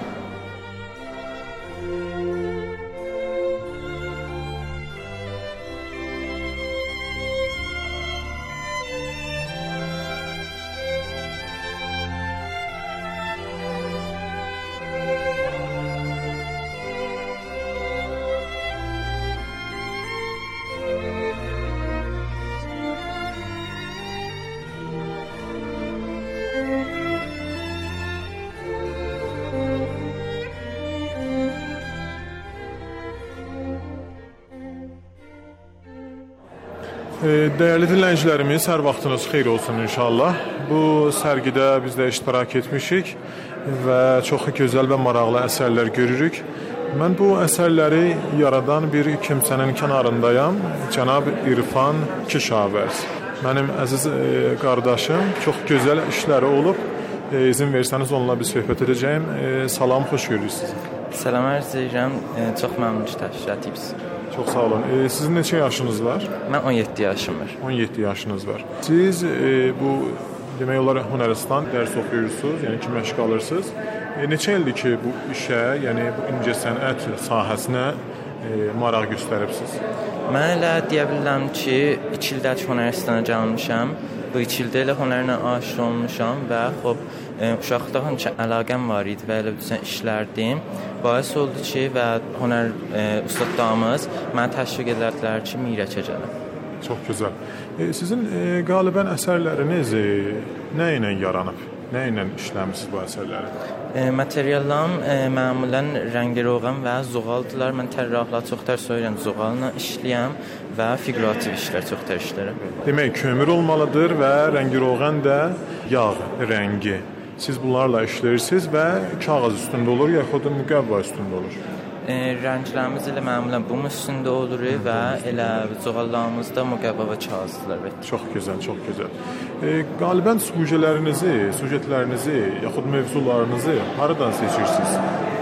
Dəyərli dinləyicilərimiz, hər vaxtınız xeyir olsun inşallah. Bu sərgidə biz də iştirak etmişik və çox gözəl və maraqlı əsərlər görürük. Mən bu əsərləri yaradan bir kimsənin kənarındayam, cənab İrfan Kişavəz. Mənim əziz e, qardaşım, çox gözəl işləri olub. E, izin versəniz onunla bir söhbət edəcəyim. E, salam, xoş görürük sizi. Salam arz edirəm. Çox məmnun ki, təşrif etdiniz. Çox sağ olun. E, sizin neçə yaşınız var? Mən on yeddi yaşım var. on yeddi yaşınız var. Siz e, bu demək olar Hunəristan dərs oxuyursunuz, yəni ki, məşq alırsınız. E, neçə ildir ki, bu işə, yəni bu incəsənət sahəsinə e, maraq göstəribsiniz? Mən elə deyə bilərəm ki, iki ildir ki, Hunəristana gəlmişəm. Bu iki ildə elə hunərlə aşiq olmuşam və xop e, uşaqlıqdan ki, əlaqəm var idi və elə düzən işlərdim. Bais oldu ki, və hunər e, ustadlarımız mənə təşviq edildilər ki, Mirəkə gələm. Çox gözəl. E, sizin e, qalibən əsərləriniz e, nə ilə yaranıb? Nə ilə işləmisiniz bu əsərləri? E, materiallarım e, məmulən rəngi-roğan və zoğaldılar. Mən tərrahlar çoxdur söyləyirəm, zoğalla işləyəm və figurativ işlər çoxdur işlərəm. Demək, kömür olmalıdır və rəngi-roğan da yağ rəngi. Siz bunlarla işləyirsiniz və kağız üstündə olur, yaxud da müqəvva üstündə olur. E, rənglərimiz elə məmulən bunun üstündə olur və elə zoğallarımız da müqəvva və kağızdılar. Çox gözəl, çox gözəl. E, qalibən sujetlərinizi, sujetlərinizi, yaxud mövzularınızı haradan seçirsiniz?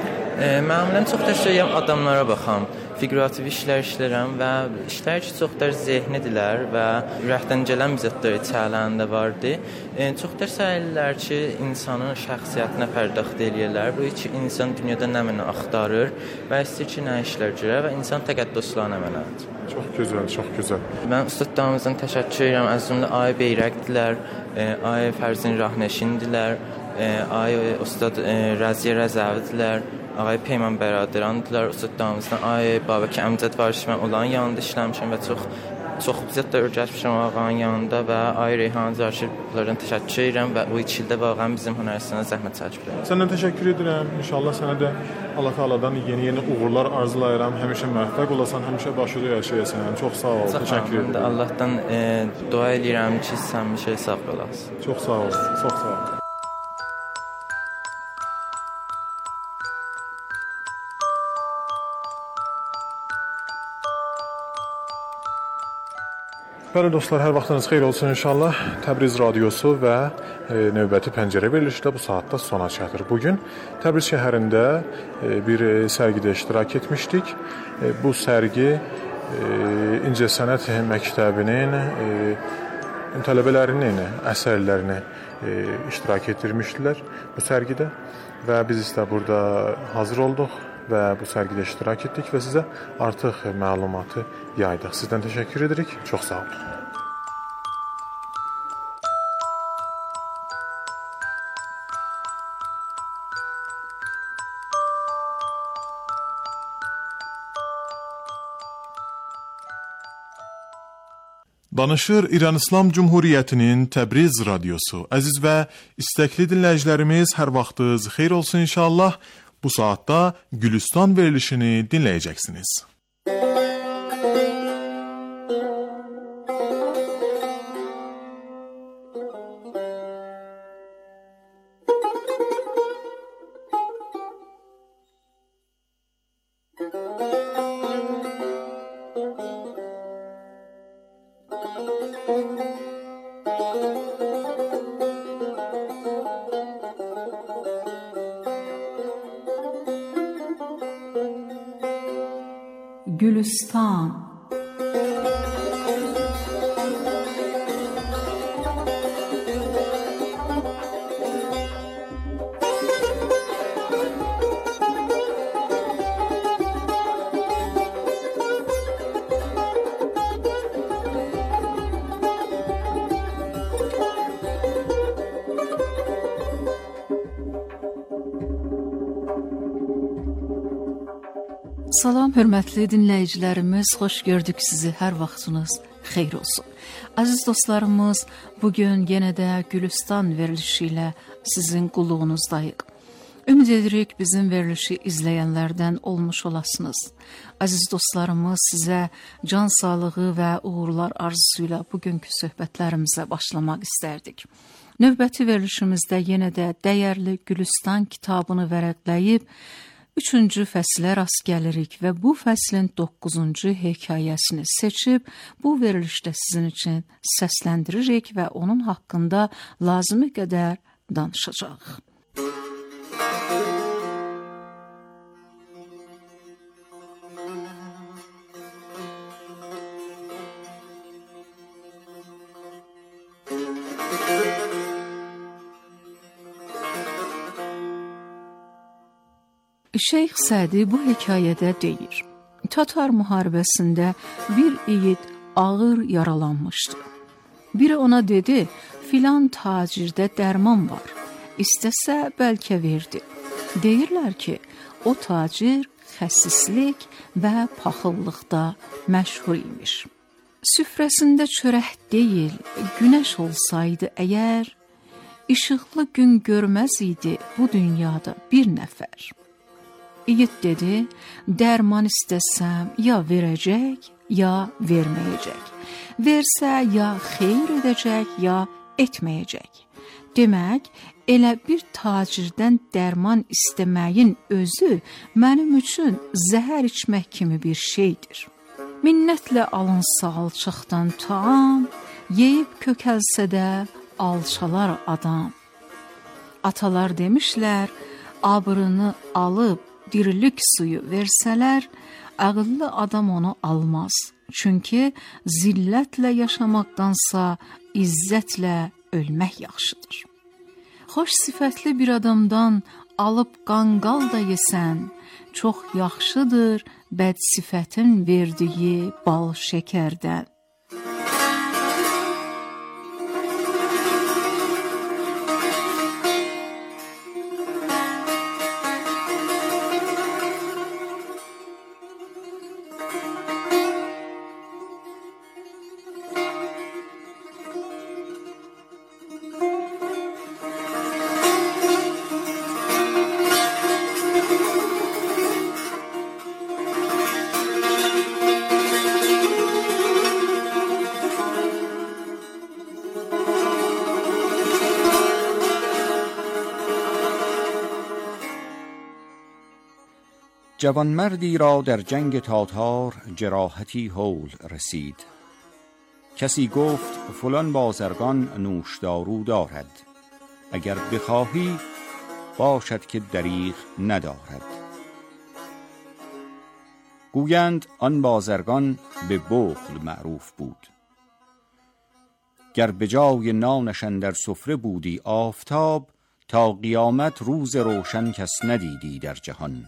E, məmulən çoxdur şeyəm adamlara baxam. Figurativ işlər işləyirəm və işlər ki, çoxdur zehnidirlər və ürəkdən gələn bizətləri çələndə vardı. E, çoxdur səhillər ki, insanın şəxsiyyətinə pərdəxt eləyirlər. Bu ki, insan dünyada nə mənə axtarır və istəyir ki, nə işlər görər və insan təqəddüslər nə mənədir. Çox gözəl, çox gözəl. Mən ustadlarımızdan təşəkkür edirəm. Əzimli Ay Beyrəkdilər, e, Ay Fərzin Rahnəşindilər, e, Ay Ustad e, Rəziyə Rəzəvidilər, Ağay Peyman Bəradərandılar, ustadlarımızdan Ay Babəkə Əmcəd var ki, mən onların yanında işləmişəm və çox çox bizətdə öyrəşmişəm ağanın yanında və Ay Reyhan Zarşirlərdən təşəkkür edirəm və o iki ildə vaqəən bizim Hunəristana zəhmət çəkiblər. Səndən təşəkkür edirəm. İnşallah sənə də Allah Taala'dan yeni-yeni uğurlar arzulayıram. Həmişə müvəffəq olasan, həmişə başarılı yaşayasan. Çox sağ ol. Çox təşəkkür edirəm. Allahdan e, dua edirəm ki, sən bir şey sağ olasın. Çox sağ ol. Çox sağ ol. Bəli dostlar, hər vaxtınız xeyir olsun inşallah. Təbriz radiosu və e, növbəti pəncərə verilişi də bu saatda sona çatır. Bugün Təbriz şəhərində e, bir e, sərgidə iştirak etmişdik. E, bu sərgi e, İncəsənət Məktəbinin e, tələbələrinin əsərlərini e, iştirak etdirmişdilər bu sərgidə və biz isə burada hazır olduq və bu sərgidə iştirak etdik və sizə artıq məlumatı yaydıq. Sizdən təşəkkür edirik. Çox sağ olun. Danışır İran İslam Cumhuriyyətinin Təbriz radiosu. Əziz və istəkli dinləyicilərimiz, hər vaxtınız xeyir olsun inşallah. Bu saatda Gülüstan verilişini dinləyəcəksiniz. Gülüstan. Salam, hörmətli dinləyicilərimiz, xoş gördük sizi, hər vaxtınız xeyir olsun. Əziz dostlarımız, bugün yenə də Gülüstan verilişi ilə sizin qulluğunuzdayıq. Ümid edirik bizim verilişi izləyənlərdən olmuş olasınız. Əziz dostlarımız, sizə can sağlığı və uğurlar arzusuyla bugünkü söhbətlərimizə başlamaq istərdik. Növbəti verilişimizdə yenə də dəyərli Gülüstan kitabını vərəqləyib, Üçüncü fəsilə rast gəlirik və bu fəslin doqquzuncu hekayəsini seçib, bu verilişdə sizin üçün səsləndiririk və onun haqqında lazımi qədər danışacağıq. Şeyx Sədi bu hekayədə deyir, Tatar müharibəsində bir igid ağır yaralanmışdı. Biri ona dedi, filan tacirdə dərman var, istəsə bəlkə verdi. Deyirlər ki, o tacir xəsislik və paxıllıqda məşhur imiş. Süfrəsində çörək deyil, günəş olsaydı əgər, işıqlı gün görməz idi bu dünyada bir nəfər. İgid dedi, dərman istəsəm ya verəcək, ya verməyəcək. Versə ya xeyir edəcək, ya etməyəcək. Demək, elə bir tacirdən dərman istəməyin özü mənim üçün zəhər içmək kimi bir şeydir. Minnətlə alınsa alçaqdan taam, yeyib kökəlsə də alçalar adam. Atalar demişlər, abrını alıb dirilik suyu versələr, ağıllı adam onu almaz. Çünki zillətlə yaşamaqdansa izzətlə ölmək yaxşıdır. Xoş sifətli bir adamdan alıb qanqal da yesən, çox yaxşıdır bəd sifətin verdiyi bal şəkərdən. جوانمردی را در جنگ تاتار جراحتی هول رسید. کسی گفت فلان بازرگان نوشدارو دارد، اگر بخواهی باشد که دریغ ندارد. گویند آن بازرگان به بخل معروف بود. گر به جای نانش اندر سفره بودی آفتاب، تا قیامت روز روشن کس ندیدی در جهان.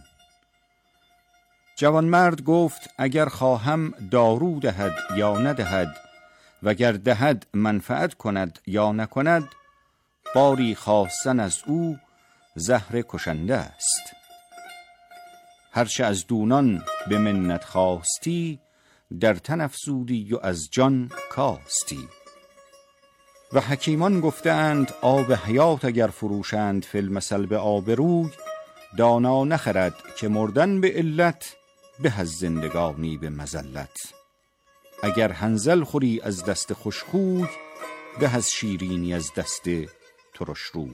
جوانمرد گفت اگر خواهم دارو دهد یا ندهد، وگر دهد منفعت کند یا نکند، باری خواستن از او زهر کشنده است. هرچه از دونان به منت خواستی، در تن افزودی و از جان کاستی. و حکیمان گفتند آب حیات اگر فروشند فی المثل به آبروی، دانا نخرد که مردن به علت، به از زندگانی به مذلت. اگر هنزل خوری از دست خوشخوی، به از شیرینی از دست ترشروی.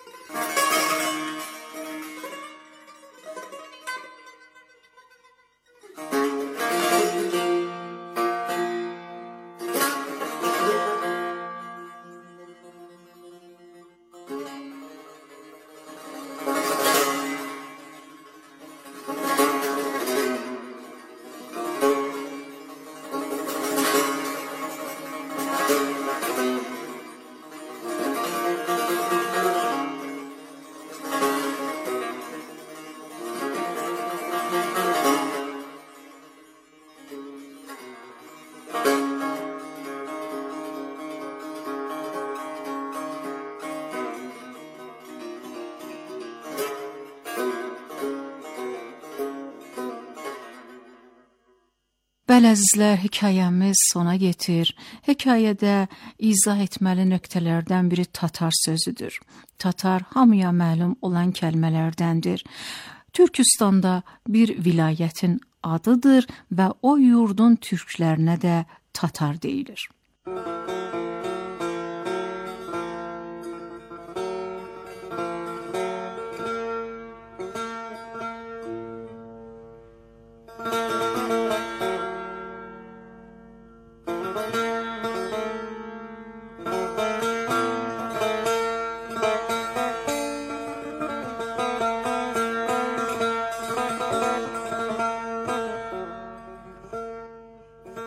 Bəli əzizlər, hekayəmiz sona yetir. Hekayədə izah etməli nöqtələrdən biri tatar sözüdür. Tatar hamıya məlum olan kəlmələrdəndir. Türkistanda bir vilayətin adıdır və o yurdun türklərinə də tatar deyilir.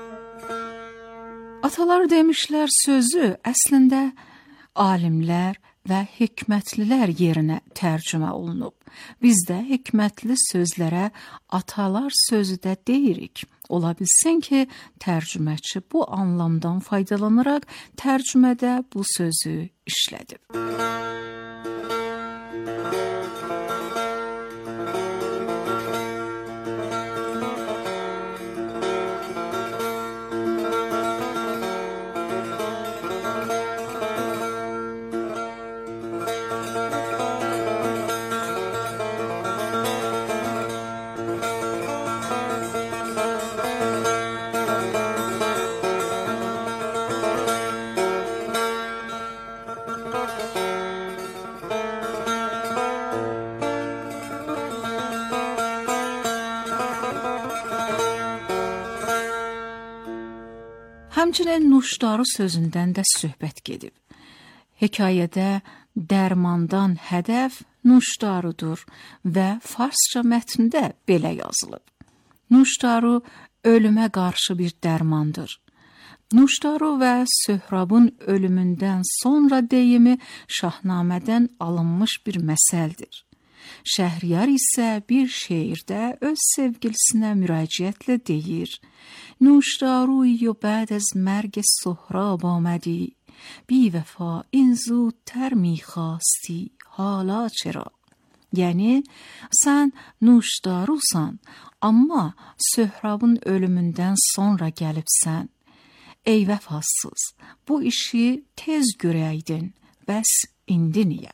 Atalar demişlər sözü əslində alimlər və hikmətlilər yerinə tərcümə olunub. Bizdə hikmətli sözlərə atalar sözü də deyirik. Ola bilsin ki, tərcüməçi bu anlamdan faydalanaraq tərcümədə bu sözü işlədib. Həmçinin nuşdarı sözündən də söhbət gedib. Hekayədə dərmandan hədəf nuşdarudur və farsça mətndə belə yazılıb. Nuşdaru ölümə qarşı bir dərmandır. Nuşdaru və Söhrabın ölümündən sonra deyimi Şahnamədən alınmış bir məsəldir. Şəhriyar isə bir şeirdə öz sevgilisinə müraciətlə deyir: Nuşdaruyu bəd az mərg Sohrab آمدی بی وفا این زودتر میخواستی حالا چرا؟ Yəni, sən nuşdarusan, amma Söhrabın ölümündən sonra gəlibsən. Ey vəfasız, bu işi tez görəydin, bəs indi niyə?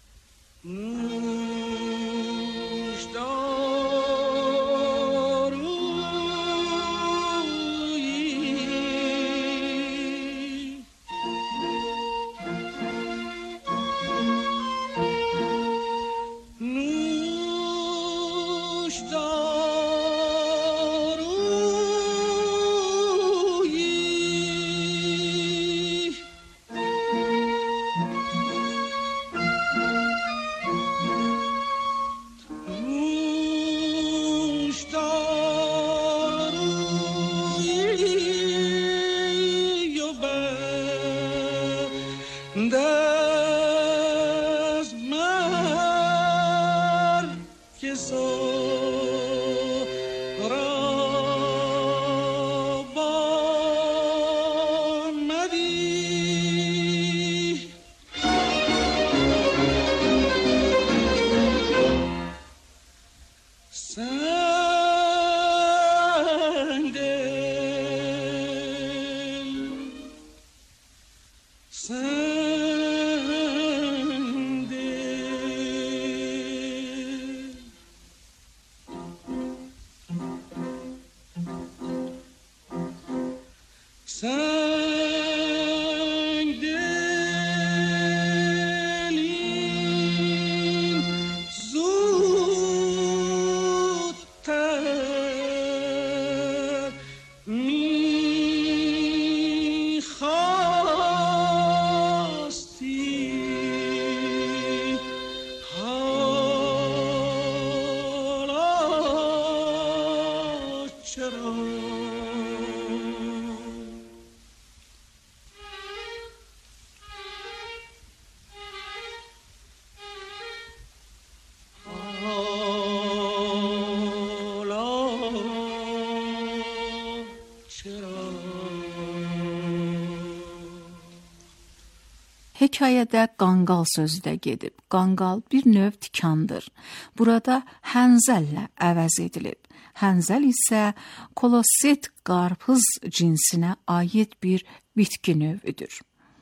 Hekayədə qanqal sözü də gedib. Qanqal bir növ tikandır. Burada hənzəllə əvəz edilib. Hənzəl isə kolosit qarpız cinsinə aid bir bitki növüdür.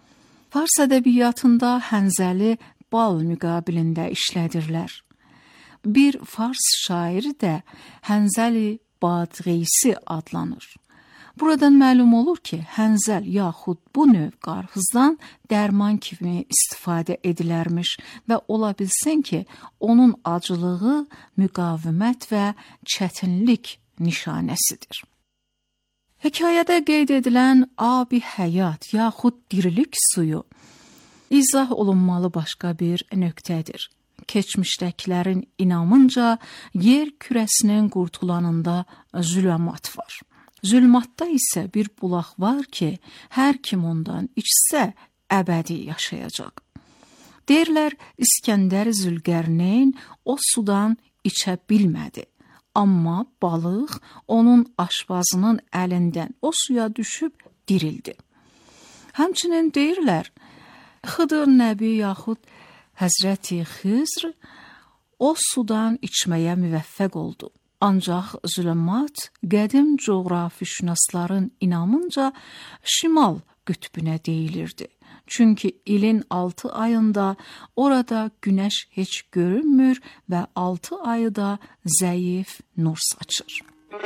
Fars ədəbiyyatında hənzəli bal müqabilində işlədirlər. Bir fars şairi də hənzəli badğeysi adlanır. Buradan məlum olur ki, hənzəl yaxud bu növ qarpızdan dərman kimi istifadə edilərmiş və ola bilsin ki, onun acılığı müqavimət və çətinlik nişanəsidir. Hekayədə qeyd edilən abi həyat yaxud dirilik suyu izah olunmalı başqa bir nöqtədir. Keçmişdəkilərin inamınca yer kürəsinin qurtulanında zülümat var. Zülmatda isə bir bulaq var ki, hər kim ondan içsə əbədi yaşayacaq. Deyirlər, İskəndər Zülqərneyn o sudan içə bilmədi. Amma balıq onun aşbazının əlindən o suya düşüb dirildi. Həmçinin deyirlər, Xıdır Nəbi yaxud Həzrəti Xızr o sudan içməyə müvəffəq oldu. Ancaq zülümat qədim coğrafişünasların inamınca şimal qütbünə deyilirdi. Çünki ilin altı ayında orada günəş heç görünmür və altı ayı da zəif nur saçır.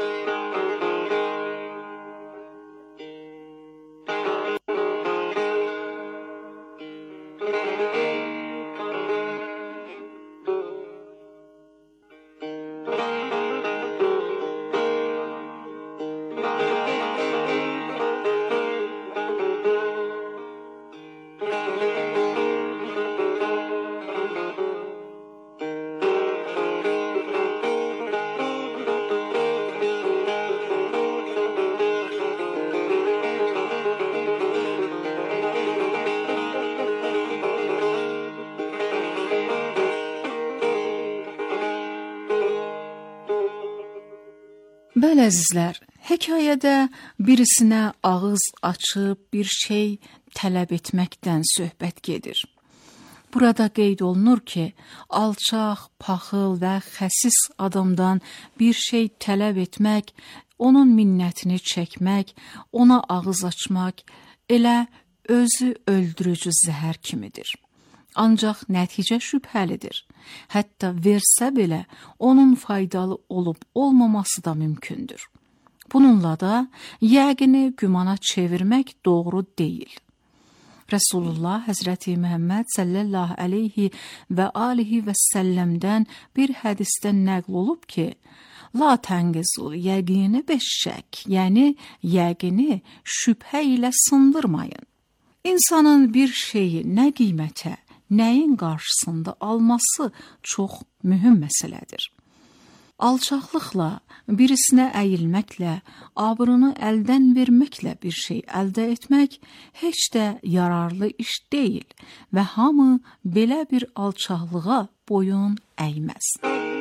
Bəli əzizlər, hekayədə birisinə ağız açıb bir şey tələb etməkdən söhbət gedir. Burada qeyd olunur ki, alçaq, paxıl və xəsis adamdan bir şey tələb etmək, onun minnətini çəkmək, ona ağız açmaq elə özü öldürücü zəhər kimidir. Ancaq nəticə şübhəlidir. Hətta versə belə onun faydalı olub olmaması da mümkündür. Bununla da yəqini gümana çevirmək doğru deyil. Resulullah Həzrəti Məhəmməd sallallahu aleyhi və alihi və səlləmdən bir hədisdə nəql olub ki, La tənqizul yəqini beşşək, yəni yəqini şübhə ilə sındırmayın. İnsanın bir şeyi nə qiymətə, nəyin qarşısında alması çox mühüm məsələdir. Alçaqlıqla, birisinə əyilməklə, abrını əldən verməklə bir şey əldə etmək heç də yararlı iş deyil və hamı belə bir alçaqlığa boyun əyməz.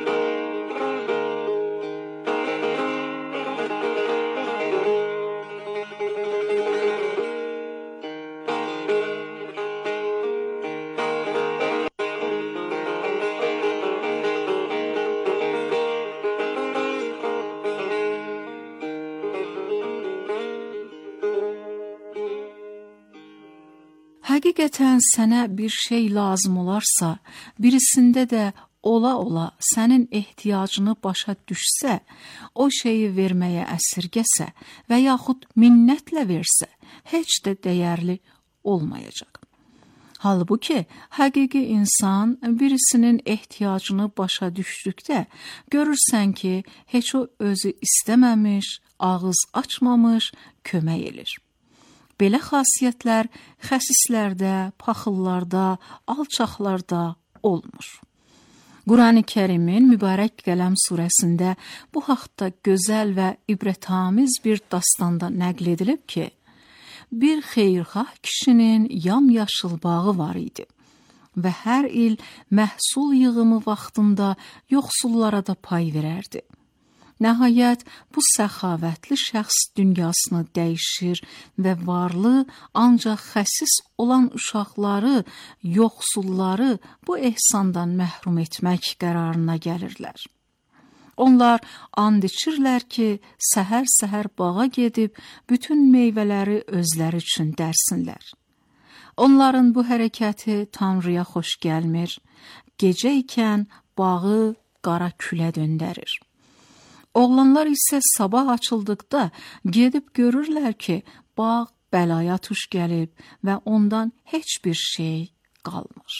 Həqiqətən sənə bir şey lazım olarsa, birisində də ola-ola sənin ehtiyacını başa düşsə, o şeyi verməyə əsirgəsə və yaxud minnətlə versə, heç də dəyərli olmayacaq. Halbuki, həqiqi insan birisinin ehtiyacını başa düşdükdə, görürsən ki, heç o özü istəməmiş, ağız açmamış, kömək edir. Belə xasiyyətlər xəsislərdə, paxıllarda, alçaqlarda olmur. Qurani Kərimin Mübarək Qələm surəsində bu haqda gözəl və ibrətamiz bir dastanda nəql edilib ki, bir xeyirxah kişinin yamyaşıl bağı var idi və hər il məhsul yığımı vaxtında yoxsullara da pay verərdi. Nəhayət, bu səxavətli şəxs dünyasını dəyişir və varlı, ancaq xəsis olan uşaqları, yoxsulları bu ehsandan məhrum etmək qərarına gəlirlər. Onlar and içirlər ki, səhər-səhər bağa gedib bütün meyvələri özləri üçün dərsinlər. Onların bu hərəkəti Tanrıya xoş gəlmir, gecə ikən bağı qara külə döndərir. Oğlanlar isə sabah açıldıqda gedib görürlər ki, bağ bəlaya tuş gəlib və ondan heç bir şey qalmır.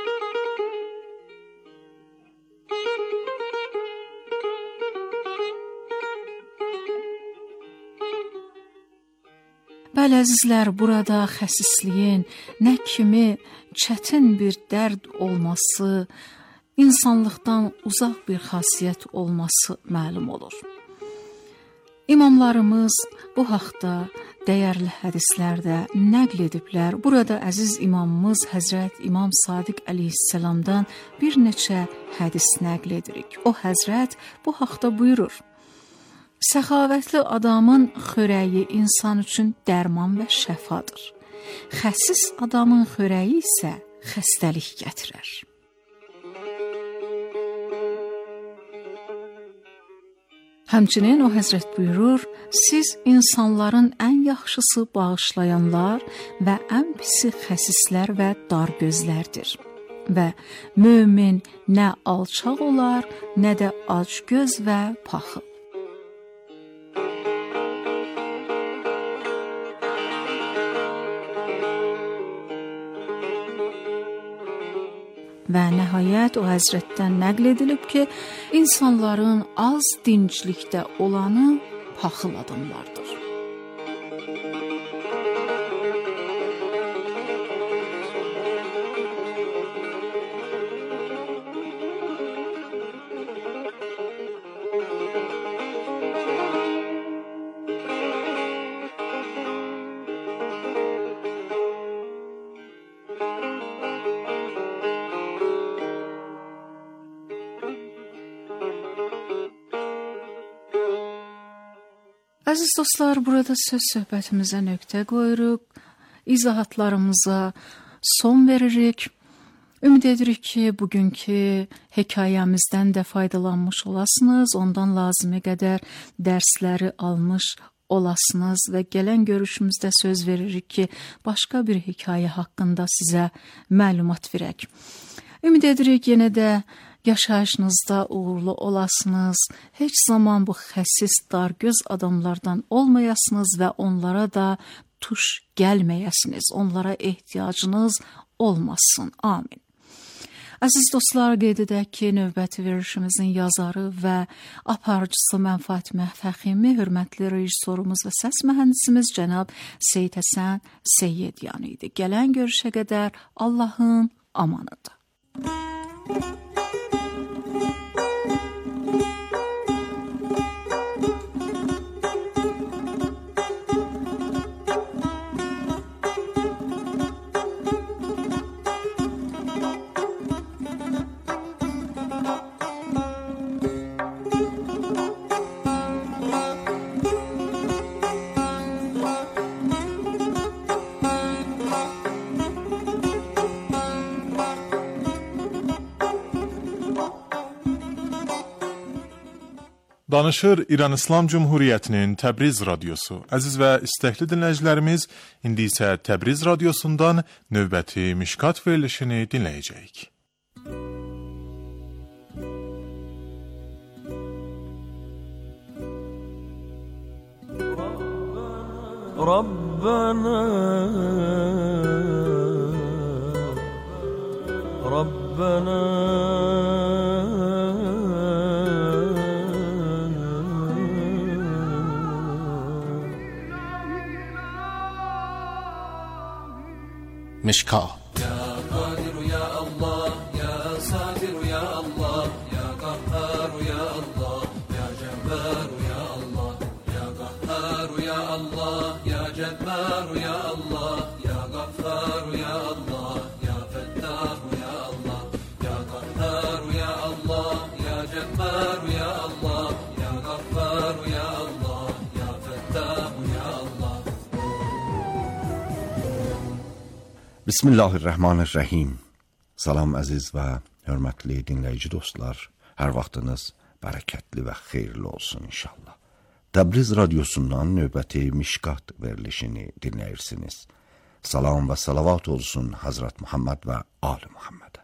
Bəli, əzizlər, burada xəsisliyin nə kimi çətin bir dərd olması, insanlıqdan uzaq bir xasiyyət olması məlum olur. İmamlarımız bu haqda dəyərli hədislərdə nəql ediblər. Burada əziz imamımız Həzrət İmam Sadiq əleyhissalamdan bir neçə hədis nəql edirik. O Həzrət bu haqda buyurur: Səxavətli adamın xörəyi insan üçün dərman və şəfadır. Xəsis adamın xörəyi isə xəstəlik gətirər. Həmçinin o Həzrət buyurur, siz insanların ən yaxşısı bağışlayanlar və ən pisi xəsislər və dargözlərdir. Və mömin nə alçaq olar, nə də acgöz və paxıl. Və nəhayət o Həzrətdən nəql edilib ki, insanların az dinclikdə olanı paxıl adamlardır. Əziz dostlar, burada söz söhbətimizə nöqtə qoyuruq, izahatlarımıza son veririk. Ümid edirik ki, bugünkü hekayəmizdən də faydalanmış olasınız, ondan lazımi qədər dərsləri almış olasınız və gələn görüşümüzdə söz veririk ki, başqa bir hekayə haqqında sizə məlumat verək. Ümid edirik yenə də yaşayışınızda uğurlu olasınız, heç zaman bu xəsis, dargöz adamlardan olmayasınız və onlara da tuş gəlməyəsiniz, onlara ehtiyacınız olmasın. Amin. Əziz dostlar, qeyd edək ki, növbəti verilişimizin yazarı və aparıcısı mən Fatimə Fəximi, hörmətli rejissorumuz və səs mühəndisimiz cənab Seyid Həsən Seyyedyan idi. Gələn görüşə qədər Allahın amanıdır. Danışır İran İslam Cumhuriyyətinin Təbriz radiosu. Əziz və istəkli dinləyicilərimiz, indi isə Təbriz radiosundan növbəti Mişkat verilişini dinləyəcəyik. Rabbana Rabbana مشکات يا قادر يا الله يا ساتر يا الله يا قهار يا الله يا جبار يا الله يا قهار يا الله يا جبار يا الله يا غفار يا الله يا فتاح يا الله يا قهار يا الله يا جبار يا الله يا غفار يا الله يا فتاح يا الله. Bismillahirrahmanirrahim. Salam əziz və hörmətli dinləyici dostlar. Hər vaxtınız bərəkətli və xeyirli olsun inşallah. Təbriz radiosundan növbəti Mişkat verilişini dinləyirsiniz. Salam və salavat olsun Hazret Muhammed və Ali Muhammedə.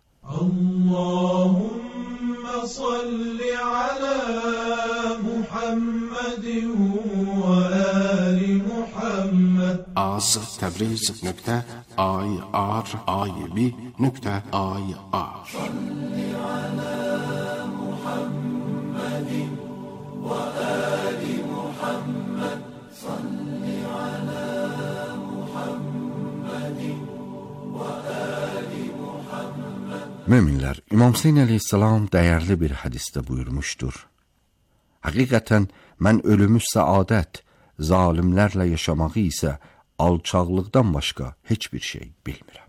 Allahümme salli ala Muhammedin və ali Muhammed. Az Təbriz nöqtə ay ar ay bi nöqtə ay ar. Salli ala Muhammedin və ali Muhammed. Salli ala Muhammedin və ali Muhammed. Möminlər, İmam Hüseyn əleyhissalam dəyərli bir hədisdə buyurmuşdur. Həqiqətən mən ölümü səadət, zalimlərlə yaşamağı isə alçaqlıqdan başqa heç bir şey bilmirəm.